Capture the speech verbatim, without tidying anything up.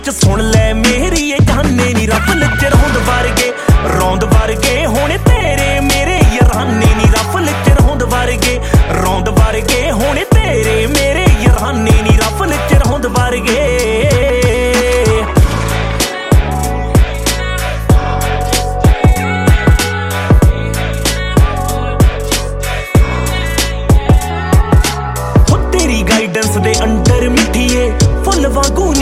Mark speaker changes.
Speaker 1: सुन ले मेरी ये जाने नी रब लिच रौंद वर्गे रौंद वर्गे होने तेरे मेरे याराने नी रब लिच रौंद वर्गे रौंद वर्गे होने तेरे मेरे याराने नी रब लिच रौंद वर्गे गाइडेंस दे अंडर मिठिए फुल वांगू